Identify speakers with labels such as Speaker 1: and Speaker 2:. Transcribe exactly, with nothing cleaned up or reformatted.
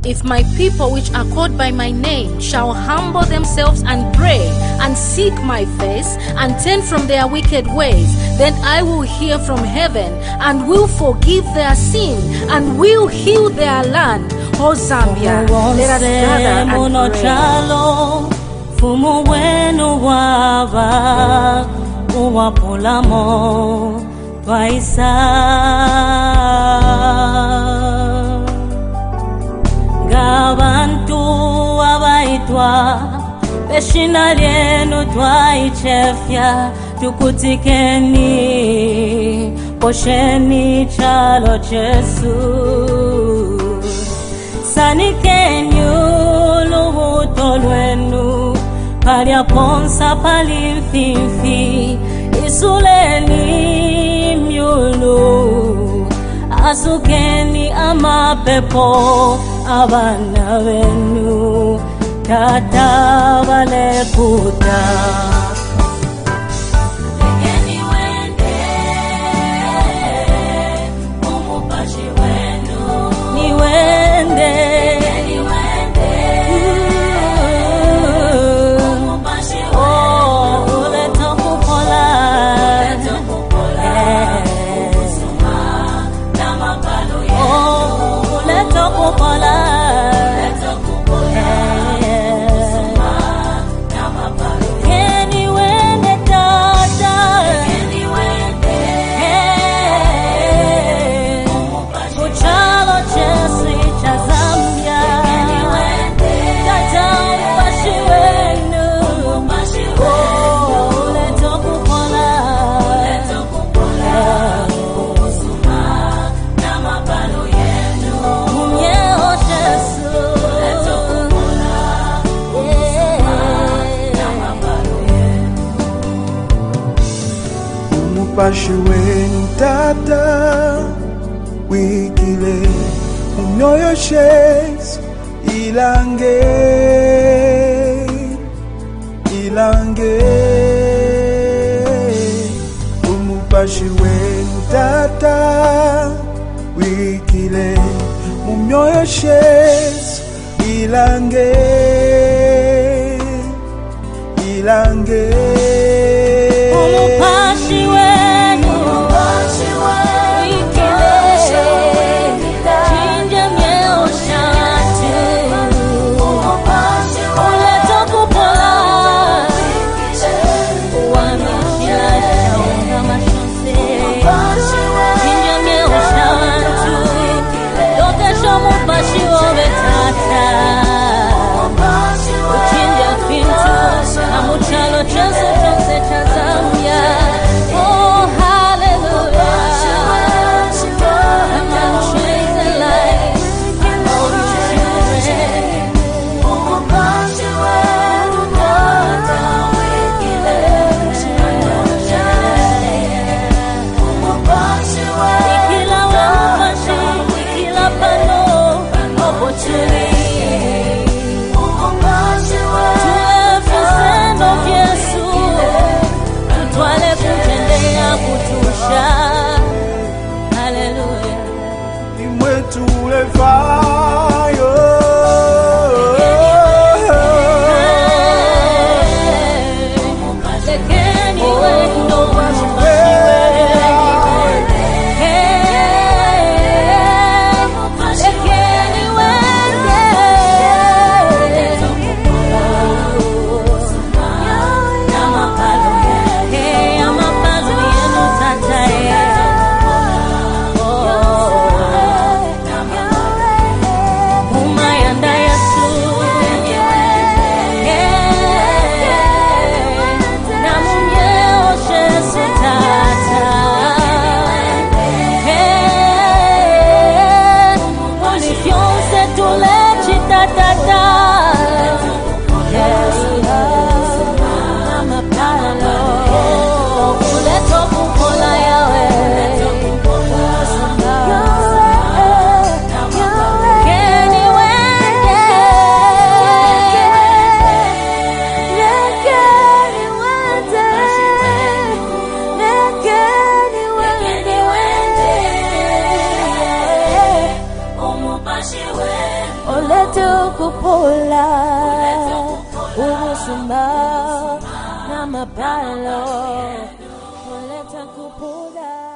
Speaker 1: If my people which are called by my name shall humble themselves and pray and seek my face and turn from their wicked ways, then I will hear from heaven and will forgive their sin and will heal their land. Oh Zambia, let us gather and pray.
Speaker 2: Fumu wenu wava uwapulamo twaisa gabantu abaitwa beshina lyenu twaichefya tukutikeni posheni chalo Jesu sanikenyu lubuto lwenu palia ponsa palimfifi isuleni myulu asukeni amapepo abana benu tata balekuta lekeni wende umupashi wenu ni wende
Speaker 3: Pashiweni tata wikile unyoyo shes ilange ilange umupashiweni tata wikile unyoyo shes ilange ilange
Speaker 2: umupashiweni
Speaker 3: to the fire.
Speaker 2: She went. Oleta kupola Urusuma na mapalo Oleta kupola